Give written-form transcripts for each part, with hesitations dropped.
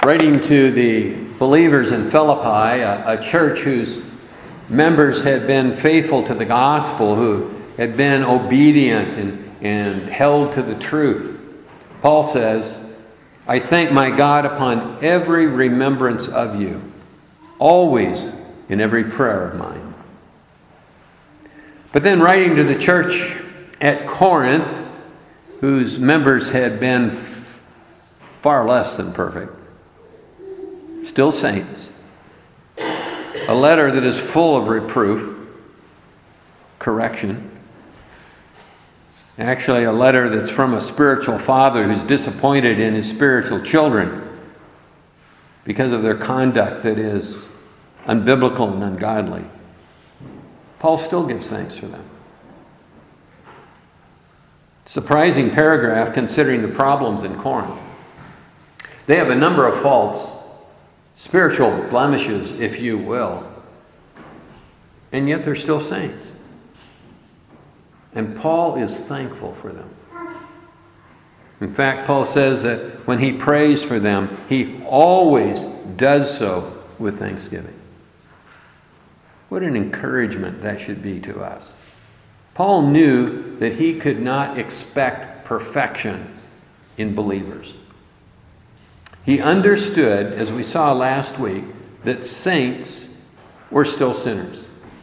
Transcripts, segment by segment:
Writing to the believers in Philippi, a church whose members had been faithful to the gospel, who had been obedient and held to the truth. Paul says, I thank my God upon every remembrance of you, always in every prayer of mine. But then writing to the church at Corinth, whose members had been far less than perfect, still saints, a letter that is full of reproof, correction, actually a letter that's from a spiritual father who's disappointed in his spiritual children because of their conduct that is unbiblical and ungodly. Paul still gives thanks for them. Surprising paragraph considering the problems in Corinth. They have a number of faults, spiritual blemishes, if you will, and yet they're still saints. And Paul is thankful for them. In fact, Paul says that when he prays for them, he always does so with thanksgiving. What an encouragement that should be to us. Paul knew that he could not expect perfection in believers. He understood, as we saw last week, that saints were still sinners.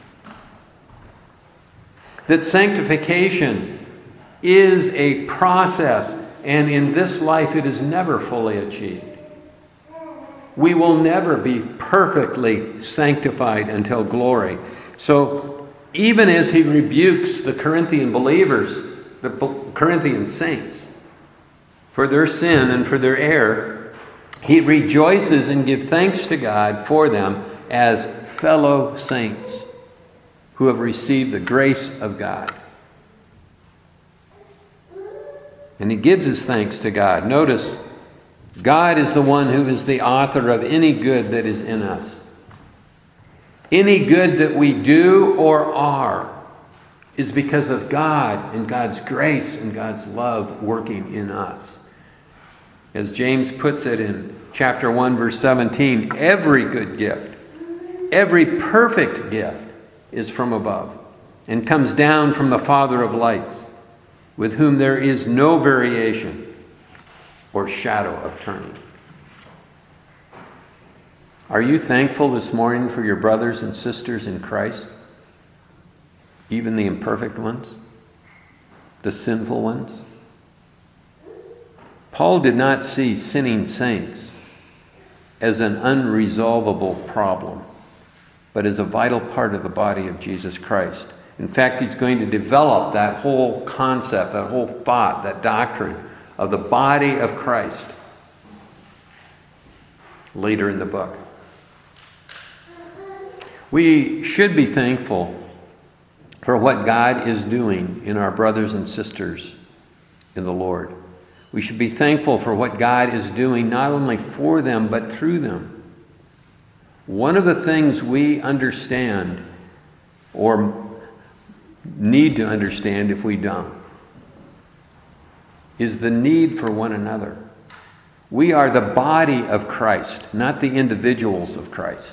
That sanctification is a process, and in this life it is never fully achieved. We will never be perfectly sanctified until glory. So even as he rebukes the Corinthian believers, the Corinthian saints, for their sin and for their error, he rejoices and gives thanks to God for them as fellow saints who have received the grace of God. And he gives his thanks to God. Notice, God is the one who is the author of any good that is in us. Any good that we do or are is because of God and God's grace and God's love working in us. As James puts it in chapter 1, verse 17, every good gift, every perfect gift is from above and comes down from the Father of lights, with whom there is no variation or shadow of turning. Are you thankful this morning for your brothers and sisters in Christ? Even the imperfect ones? The sinful ones? Paul did not see sinning saints as an unresolvable problem, but as a vital part of the body of Jesus Christ. In fact, he's going to develop that whole concept, that whole thought, that doctrine of the body of Christ later in the book. We should be thankful for what God is doing in our brothers and sisters in the Lord. We should be thankful for what God is doing not only for them but through them. One of the things we understand or need to understand if we don't is the need for one another. We are the body of Christ, not the individuals of Christ.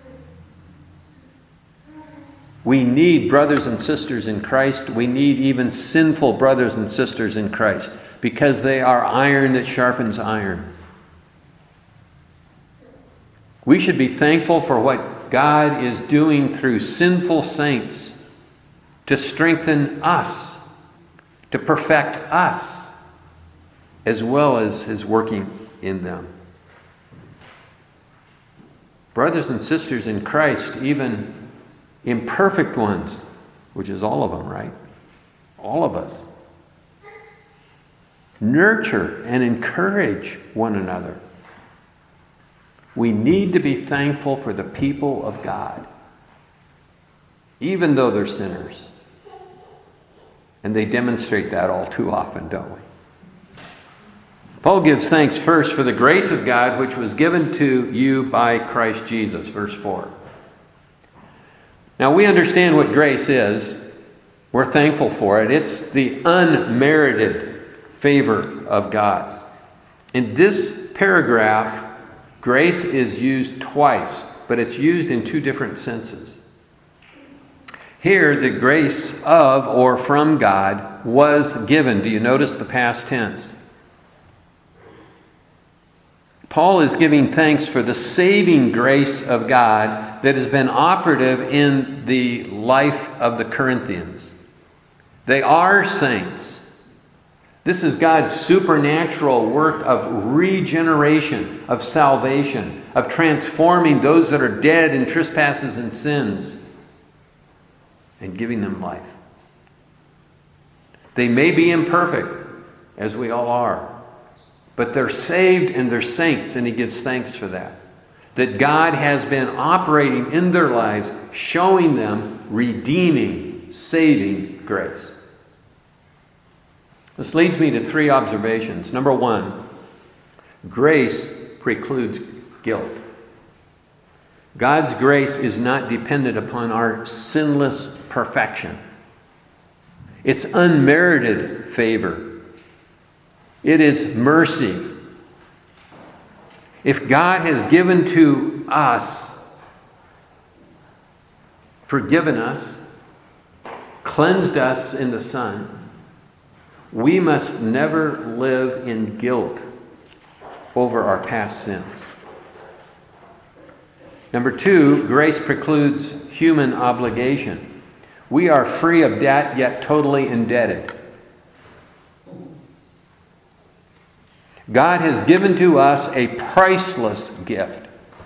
We need brothers and sisters in Christ. We need even sinful brothers and sisters in Christ because they are iron that sharpens iron. We should be thankful for what God is doing through sinful saints to strengthen us, to perfect us, as well as his working in them. Brothers and sisters in Christ, even imperfect ones, which is all of them, right? All of us. Nurture and encourage one another. We need to be thankful for the people of God, even though they're sinners. And they demonstrate that all too often, don't we? Paul gives thanks first for the grace of God which was given to you by Christ Jesus, verse 4. Now we understand what grace is. We're thankful for it. It's the unmerited favor of God. In this paragraph, Grace is used twice, but it's used in two different senses. Here, the grace of or from God was given. Do you notice the past tense? Paul is giving thanks for the saving grace of God that has been operative in the life of the Corinthians. They are saints. This is God's supernatural work of regeneration, of salvation, of transforming those that are dead in trespasses and sins and giving them life. They may be imperfect, as we all are, but they're saved and they're saints, and he gives thanks for that. That God has been operating in their lives, showing them redeeming, saving grace. This leads me to three observations. Number one, grace precludes guilt. God's grace is not dependent upon our sinless perfection. It's unmerited favor. It is mercy. If God has given to us, forgiven us, cleansed us in the Son, we must never live in guilt over our past sins. Number two, grace precludes human obligation. We are free of debt, yet totally indebted. God has given to us a priceless gift,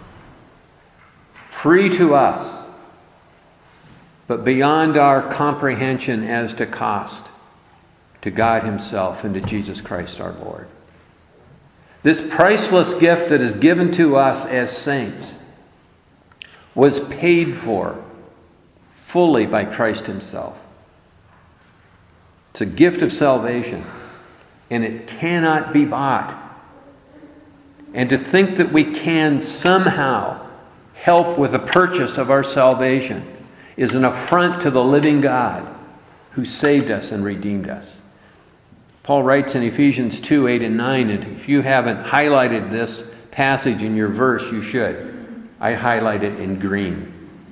free to us, but beyond our comprehension as to cost, to God Himself and to Jesus Christ our Lord. This priceless gift that is given to us as saints was paid for fully by Christ Himself. It's a gift of salvation, and it cannot be bought. And to think that we can somehow help with the purchase of our salvation is an affront to the living God who saved us and redeemed us. Paul writes in Ephesians 2, 8 and 9, and if you haven't highlighted this passage in your verse, you should. I highlight it in green.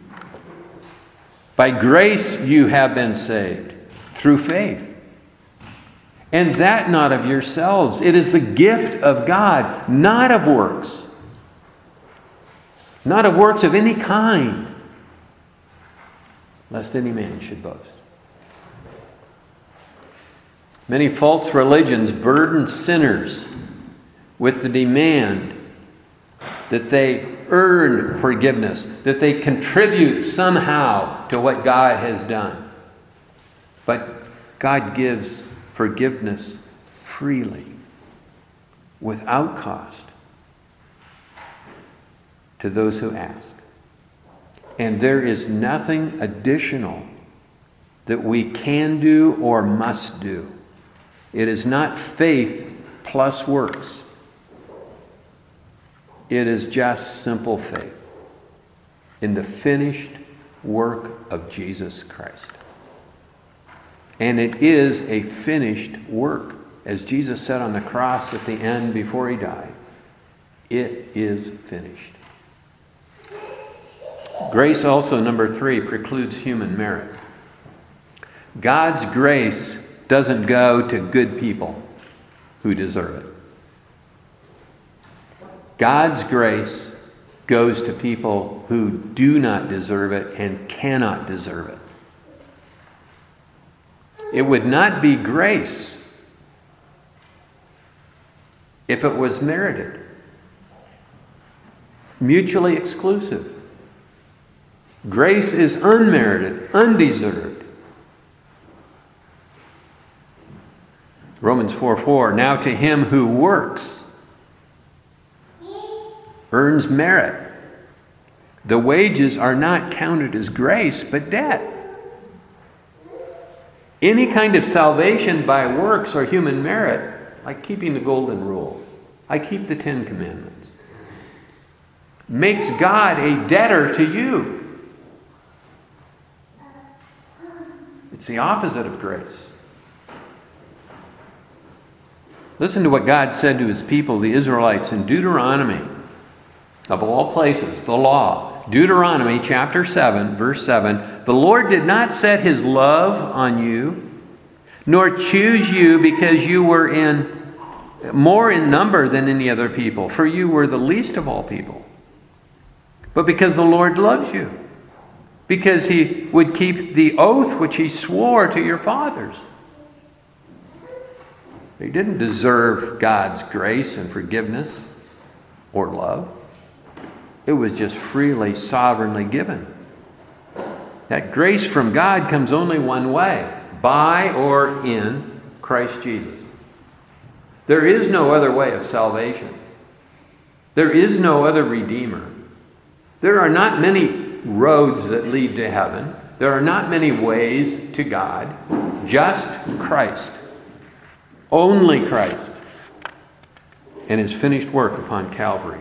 By grace you have been saved, through faith. And that not of yourselves. It is the gift of God, not of works. Not of works of any kind, lest any man should boast. Many false religions burden sinners with the demand that they earn forgiveness, that they contribute somehow to what God has done. But God gives forgiveness freely, without cost, to those who ask. And there is nothing additional that we can do or must do. It is not faith plus works. It is just simple faith in the finished work of Jesus Christ. And it is a finished work. As Jesus said on the cross at the end before He died, it is finished. Grace also, number three, precludes human merit. God's grace doesn't go to good people who deserve it. God's grace goes to people who do not deserve it and cannot deserve it. It would not be grace if it was merited. Mutually exclusive. Grace is unmerited, undeserved. Romans 4:4, now to him who works, earns merit. The wages are not counted as grace, but debt. Any kind of salvation by works or human merit, like keeping the golden rule, I keep the 10 Commandments, makes God a debtor to you. It's the opposite of grace. Listen to what God said to His people, the Israelites, in Deuteronomy Of all places, the law. Deuteronomy chapter 7, verse 7. The Lord did not set his love on you, nor choose you because you were more in number than any other people, for you were the least of all people. But because the Lord loves you, because he would keep the oath which he swore to your fathers. They didn't deserve God's grace and forgiveness or love. It was just freely, sovereignly given. That grace from God comes only one way, by or in Christ Jesus. There is no other way of salvation. There is no other Redeemer. There are not many roads that lead to heaven. There are not many ways to God. Just Christ. Only Christ. And his finished work upon Calvary.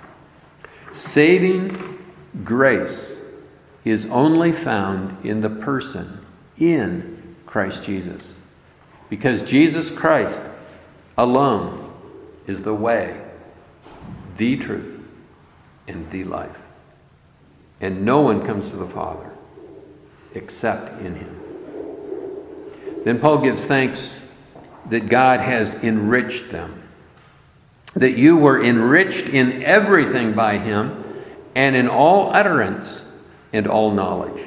Saving grace is only found in the person, in Christ Jesus. Because Jesus Christ alone is the way, the truth, and the life. And no one comes to the Father except in him. Then Paul gives thanks that God has enriched them. That you were enriched in everything by him, and in all utterance and all knowledge.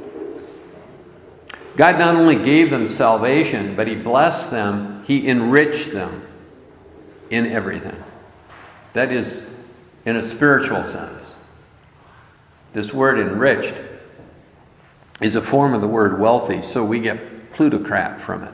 God not only gave them salvation, but he blessed them, he enriched them in everything. That is, in a spiritual sense. This word enriched is a form of the word wealthy, so we get plutocrat from it.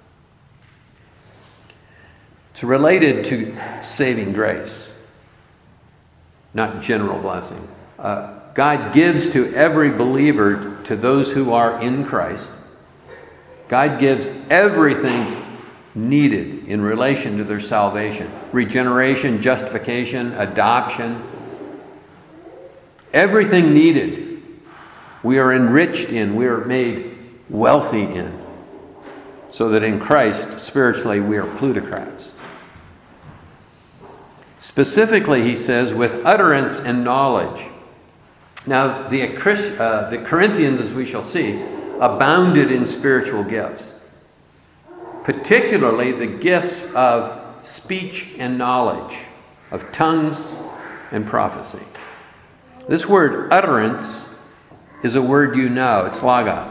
It's related to saving grace, not general blessing. God gives to every believer, to those who are in Christ, God gives everything needed in relation to their salvation. Regeneration, justification, adoption. Everything needed. We are enriched in, we are made wealthy in. So that in Christ, spiritually, we are plutocrats. Specifically, he says, with utterance and knowledge. Now, the Corinthians, as we shall see, abounded in spiritual gifts. Particularly the gifts of speech and knowledge, of tongues and prophecy. This word utterance is a word you know. It's logos.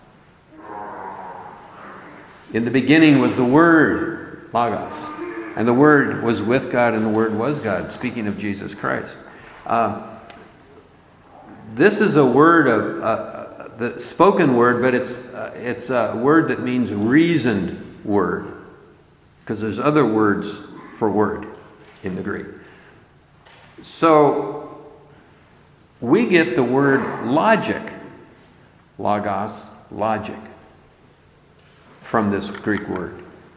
In the beginning was the Word, logos. And the Word was with God, and the Word was God, speaking of Jesus Christ. This is a word of the spoken word, but it's a word that means reasoned word, because there's other words for word in the Greek. So we get the word logic, logos, logic, from this Greek word.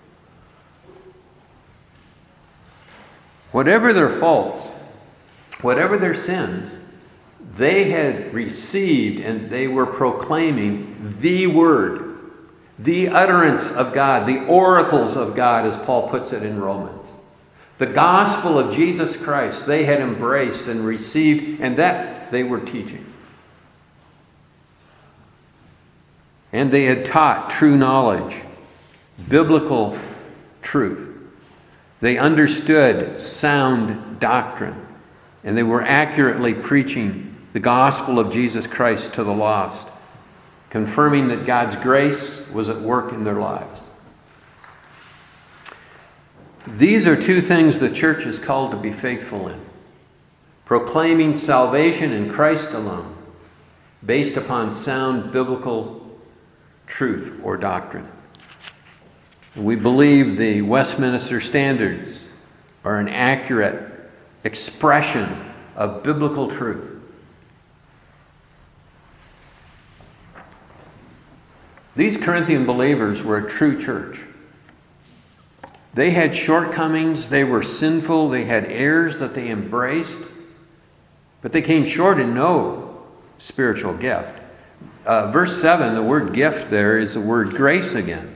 Whatever their faults, whatever their sins, they had received and they were proclaiming the Word, the utterance of God, the oracles of God, as Paul puts it in Romans. The gospel of Jesus Christ they had embraced and received, and that they were teaching. And they had taught true knowledge, biblical truth. They understood sound doctrine, and they were accurately preaching the gospel of Jesus Christ to the lost, confirming that God's grace was at work in their lives. These are two things the church is called to be faithful in. Proclaiming salvation in Christ alone, based upon sound biblical truth or doctrine. We believe the Westminster Standards are an accurate expression of biblical truth. These Corinthian believers were a true church. They had shortcomings, they were sinful, they had errors that they embraced, but they came short in no spiritual gift. Verse 7, the word gift there is the word grace again.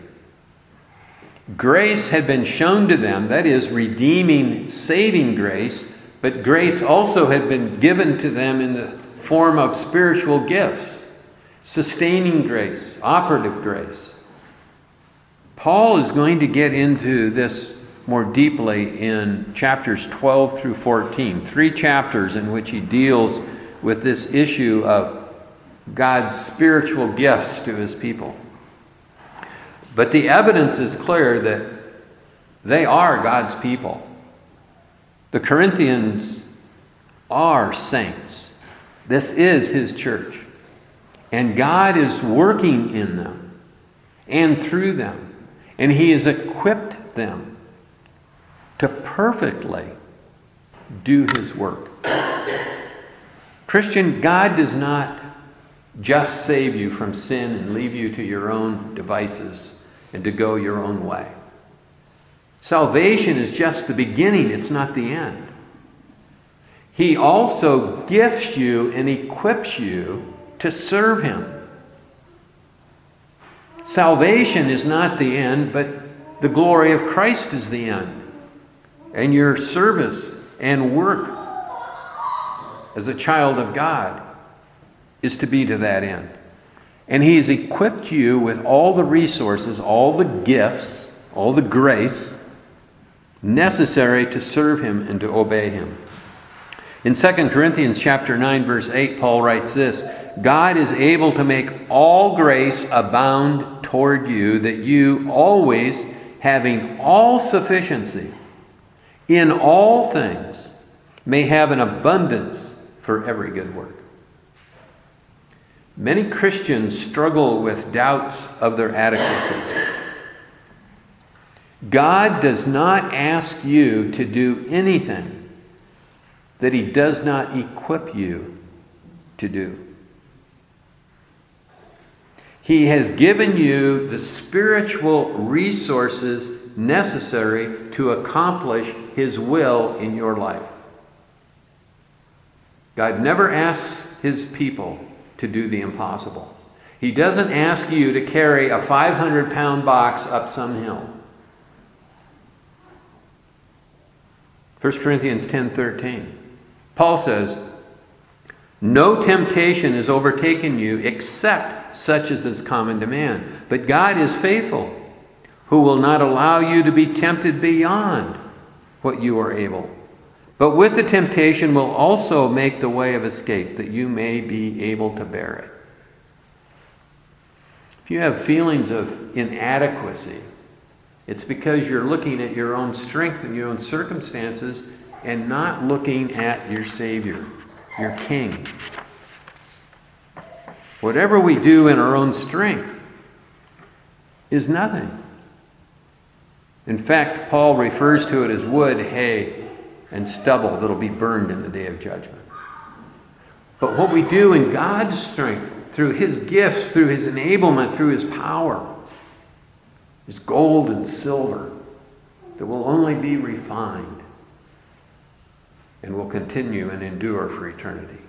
Grace had been shown to them, that is, redeeming, saving grace, But grace also had been given to them in the form of spiritual gifts, sustaining grace, operative grace. Paul is going to get into this more deeply in chapters 12 through 14, 3 chapters in which he deals with this issue of God's spiritual gifts to his people. But the evidence is clear that they are God's people. The Corinthians are saints. This is his church. And God is working in them and through them. And he has equipped them to perfectly do his work. Christian, God does not just save you from sin and leave you to your own devices and to go your own way. Salvation is just the beginning, it's not the end. He also gifts you and equips you to serve him. Salvation is not the end, but the glory of Christ is the end. And your service and work as a child of God is to be to that end. And he's equipped you with all the resources, all the gifts, all the grace necessary to serve him and to obey him. In 2 Corinthians chapter 9, verse 8, Paul writes this, God is able to make all grace abound toward you, that you always, having all sufficiency in all things, may have an abundance for every good work. Many Christians struggle with doubts of their adequacy. God does not ask you to do anything that he does not equip you to do. He has given you the spiritual resources necessary to accomplish his will in your life. God never asks his people to do the impossible. He doesn't ask you to carry a 500-pound box up some hill. 1 Corinthians 10:13. Paul says, no temptation has overtaken you except such as is common to man. But God is faithful, who will not allow you to be tempted beyond what you are able. But with the temptation will also make the way of escape, that you may be able to bear it. If you have feelings of inadequacy, it's because you're looking at your own strength and your own circumstances and not looking at your Savior, your King. Whatever we do in our own strength is nothing. In fact, Paul refers to it as wood, hay, and stubble that'll be burned in the day of judgment. But what we do in God's strength, through his gifts, through his enablement, through his power, is gold and silver that will only be refined and will continue and endure for eternity.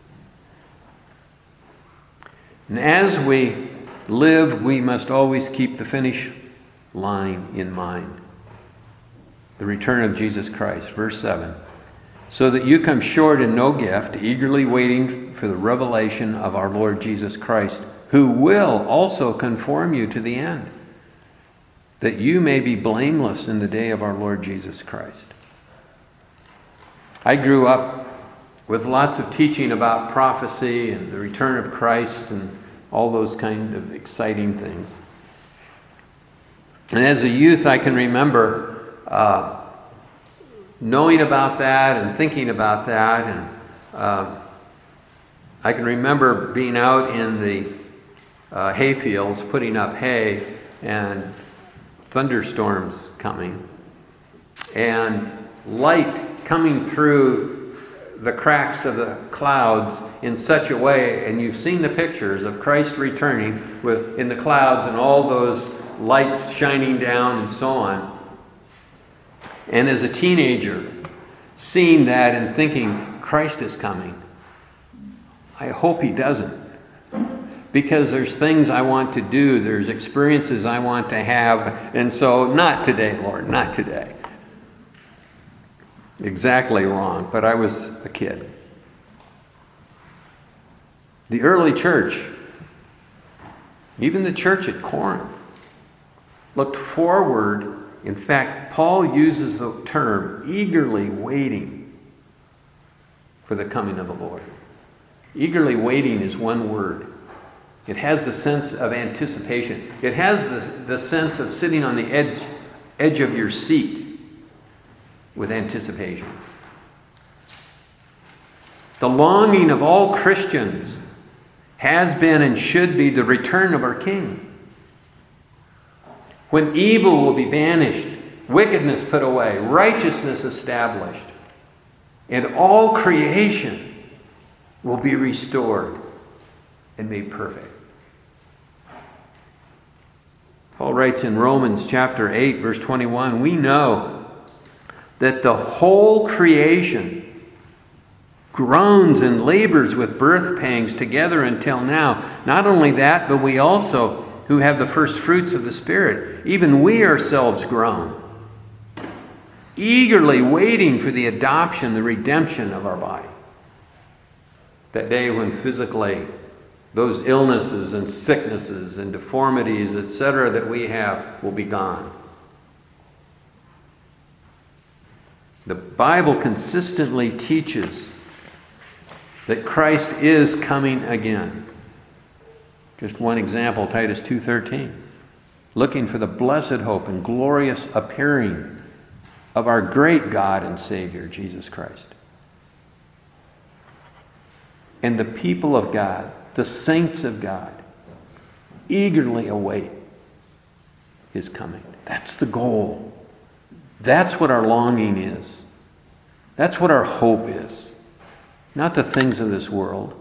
And as we live, we must always keep the finish line in mind. The return of Jesus Christ. Verse 7. So that you come short in no gift, eagerly waiting for the revelation of our Lord Jesus Christ, who will also conform you to the end, that you may be blameless in the day of our Lord Jesus Christ. I grew up with lots of teaching about prophecy and the return of Christ and all those kind of exciting things. And as a youth, I can remember knowing about that and thinking about that. And I can remember being out in the hay fields, putting up hay, and thunderstorms coming, and light coming through the cracks of the clouds in such a way, and you've seen the pictures of Christ returning in the clouds and all those lights shining down and so on. And as a teenager, seeing that and thinking, Christ is coming. I hope he doesn't. Because there's things I want to do, there's experiences I want to have, and so not today, Lord, not today. exactly wrong, but I was a kid. The early church, even the church at Corinth, looked forward. In fact, Paul uses the term eagerly waiting for the coming of the Lord. Eagerly waiting is one word. It has the sense of anticipation. It has the sense of sitting on the edge of your seat with anticipation. The longing of all Christians has been and should be the return of our King. When evil will be banished, wickedness put away, righteousness established, and all creation will be restored and made perfect. Paul writes in Romans chapter 8, verse 21, we know that the whole creation groans and labors with birth pangs together until now. Not only that, but we also, who have the first fruits of the Spirit, even we ourselves groan, eagerly waiting for the adoption, the redemption of our body. That day when physically those illnesses and sicknesses and deformities, etc., that we have will be gone. The Bible consistently teaches that Christ is coming again. Just one example, Titus 2:13. Looking for the blessed hope and glorious appearing of our great God and Savior, Jesus Christ. And the people of God, the saints of God, eagerly await His coming. That's the goal. That's what our longing is. That's what our hope is. Not the things of this world.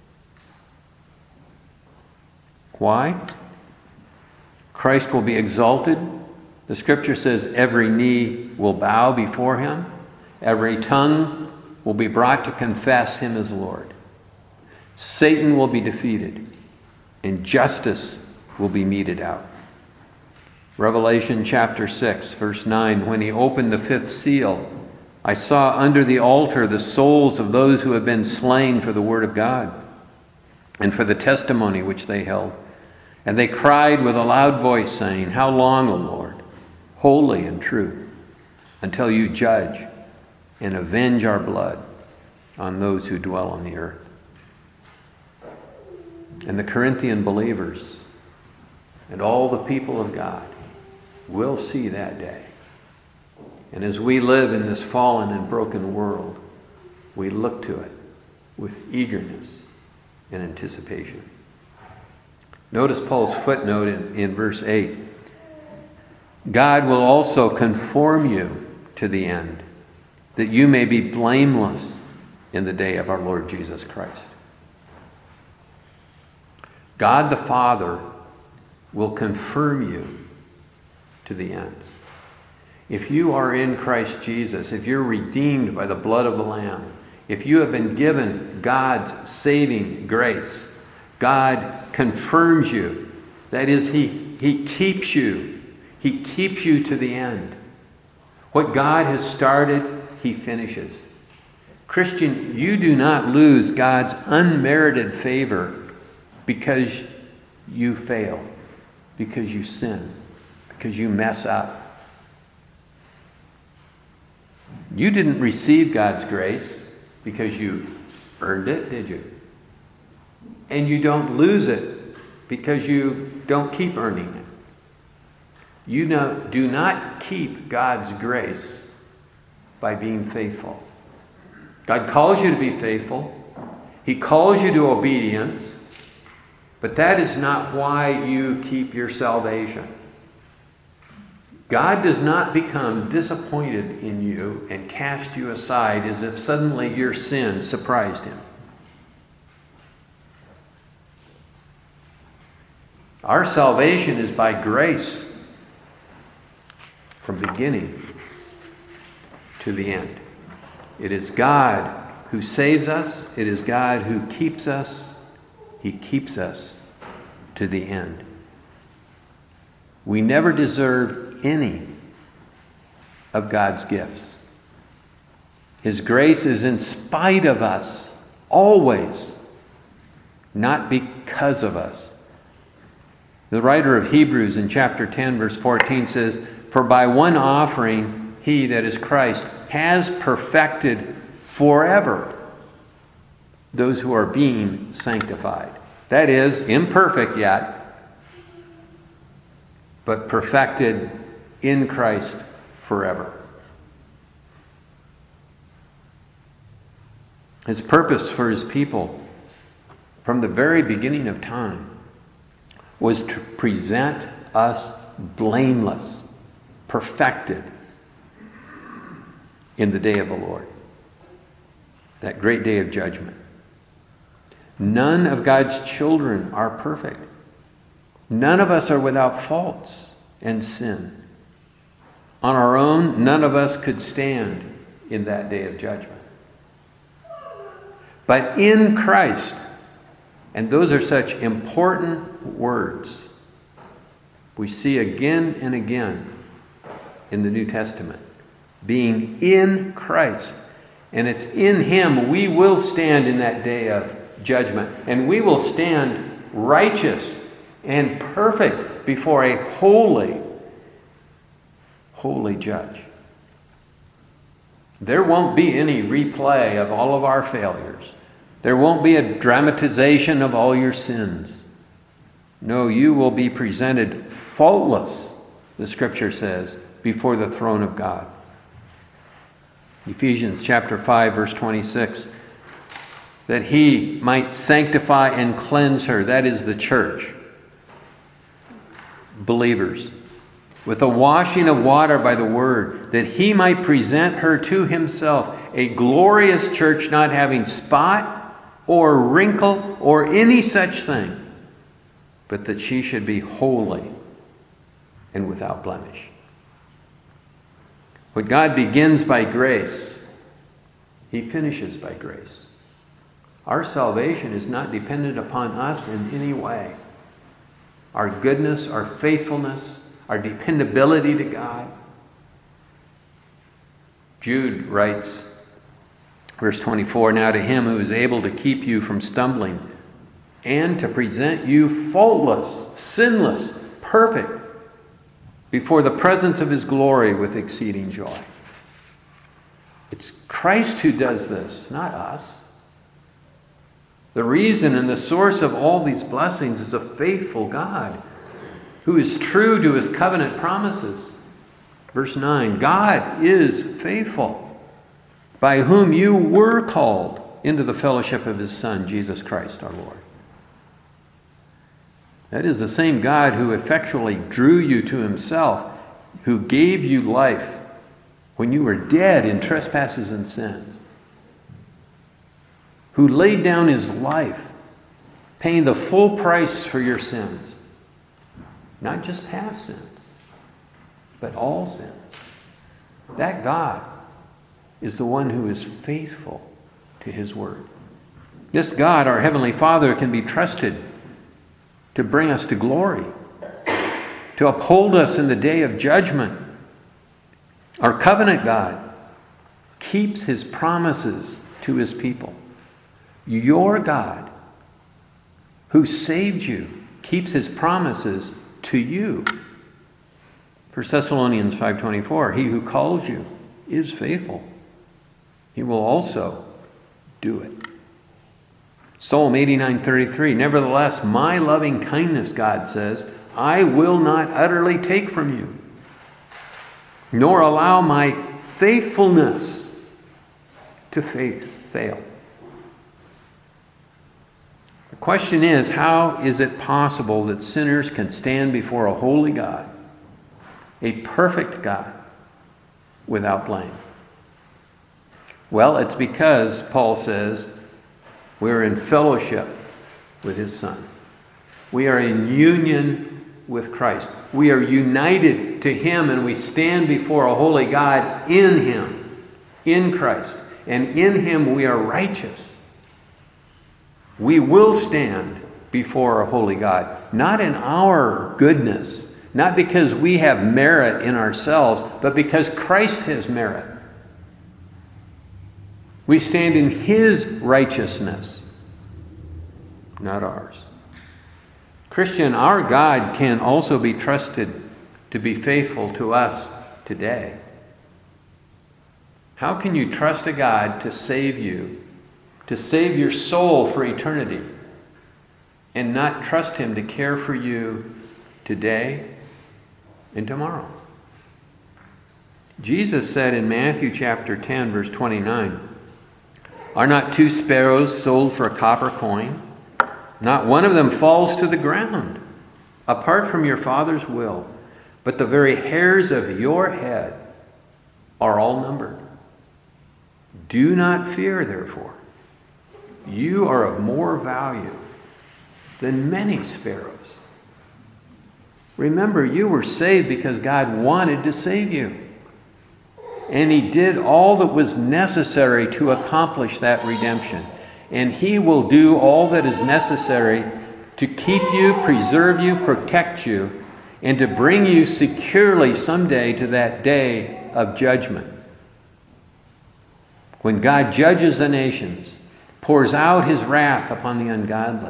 Why? Christ will be exalted. The Scripture says every knee will bow before Him. Every tongue will be brought to confess Him as Lord. Satan will be defeated, and justice will be meted out. Revelation chapter 6, verse 9, when He opened the fifth seal, I saw under the altar the souls of those who have been slain for the word of God and for the testimony which they held. And they cried with a loud voice, saying, How long, O Lord, holy and true, until you judge and avenge our blood on those who dwell on the earth? And the Corinthian believers and all the people of God will see that day. And as we live in this fallen and broken world, we look to it with eagerness and anticipation. Notice Paul's footnote in verse 8. God will also conform you to the end, that you may be blameless in the day of our Lord Jesus Christ. God the Father will confirm you to the end. If you are in Christ Jesus, if you're redeemed by the blood of the Lamb, if you have been given God's saving grace, God confirms you. That is, He keeps you. He keeps you to the end. What God has started, He finishes. Christian, you do not lose God's unmerited favor because you fail, because you sin, because you mess up. You didn't receive God's grace because you earned it, did you? And you don't lose it because you don't keep earning it. You do not keep God's grace by being faithful. God calls you to be faithful. He calls you to obedience. But that is not why you keep your salvation. God does not become disappointed in you and cast you aside as if suddenly your sin surprised Him. Our salvation is by grace from beginning to the end. It is God who saves us. It is God who keeps us. He keeps us to the end. We never deserve any of God's gifts. His grace is in spite of us, always, not because of us. The writer of Hebrews in chapter 10, verse 14 says, "For by one offering, he, that is Christ, has perfected forever those who are being sanctified." That is, imperfect yet, but perfected in Christ forever. His purpose for his people from the very beginning of time was to present us blameless, perfected in the day of the Lord, that great day of judgment. None of God's children are perfect. None of us are without faults and sin. On our own, none of us could stand in that day of judgment. But in Christ, and those are such important words, we see again and again in the New Testament, being in Christ. And it's in Him we will stand in that day of judgment. And we will stand righteous and perfect before a holy, holy judge. There won't be any replay of all of our failures. There won't be a dramatization of all your sins. No, you will be presented faultless, the Scripture says, before the throne of God. Ephesians chapter 5, verse 26, that He might sanctify and cleanse her, that is the church, believers, with the washing of water by the word, that He might present her to Himself, a glorious church, not having spot or wrinkle or any such thing, but that she should be holy and without blemish. What God begins by grace, He finishes by grace. Our salvation is not dependent upon us in any way. Our goodness, our faithfulness, our dependability to God. Jude writes, verse 24, "Now to Him who is able to keep you from stumbling and to present you faultless, sinless, perfect, before the presence of His glory with exceeding joy." It's Christ who does this, not us. The reason and the source of all these blessings is a faithful God who is true to His covenant promises. Verse 9, "God is faithful, by whom you were called into the fellowship of His Son, Jesus Christ our Lord." That is the same God who effectually drew you to Himself, who gave you life when you were dead in trespasses and sins, who laid down His life, paying the full price for your sins. Not just past sins, but all sins. That God is the one who is faithful to His word. This God, our Heavenly Father, can be trusted to bring us to glory, to uphold us in the day of judgment. Our covenant God keeps His promises to His people. Your God, who saved you, keeps His promises to you. 1 Thessalonians 5:24, "He who calls you is faithful. He will also do it." Psalm 89:33, "Nevertheless, my loving kindness," God says, "I will not utterly take from you, nor allow my faithfulness to fail." The question is, how is it possible that sinners can stand before a holy God, a perfect God, without blame? Well, it's because, Paul says, we're in fellowship with His Son. We are in union with Christ. We are united to Him, and we stand before a holy God in Him, in Christ. And in Him we are righteous. We will stand before a holy God, not in our goodness, not because we have merit in ourselves, but because Christ has merit. We stand in His righteousness, not ours. Christian, our God can also be trusted to be faithful to us today. How can you trust a God to save you, to save your soul for eternity, and not trust Him to care for you today and tomorrow? Jesus said in Matthew chapter 10, verse 29, "Are not 2 sparrows sold for a copper coin? Not one of them falls to the ground, apart from your Father's will. But the very hairs of your head are all numbered. Do not fear, therefore. You are of more value than many sparrows." Remember, you were saved because God wanted to save you. And He did all that was necessary to accomplish that redemption. And He will do all that is necessary to keep you, preserve you, protect you, and to bring you securely someday to that day of judgment. When God judges the nations, pours out His wrath upon the ungodly.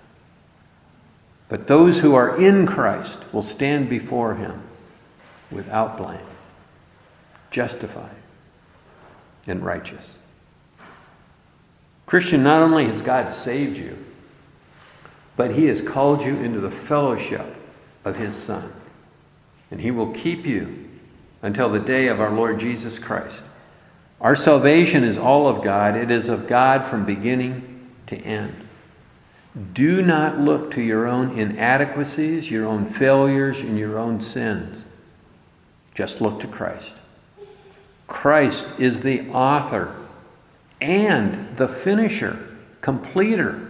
But those who are in Christ will stand before Him without blame, justified and righteous. Christian, not only has God saved you, but He has called you into the fellowship of His Son. And He will keep you until the day of our Lord Jesus Christ. Our salvation is all of God. It is of God from beginning to end. Do not look to your own inadequacies, your own failures, and your own sins. Just look to Christ. Christ is the author and the finisher, completer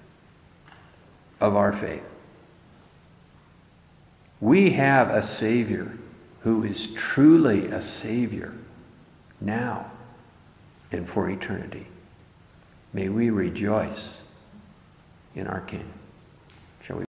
of our faith. We have a Savior who is truly a Savior now and for eternity. May we rejoice in our King.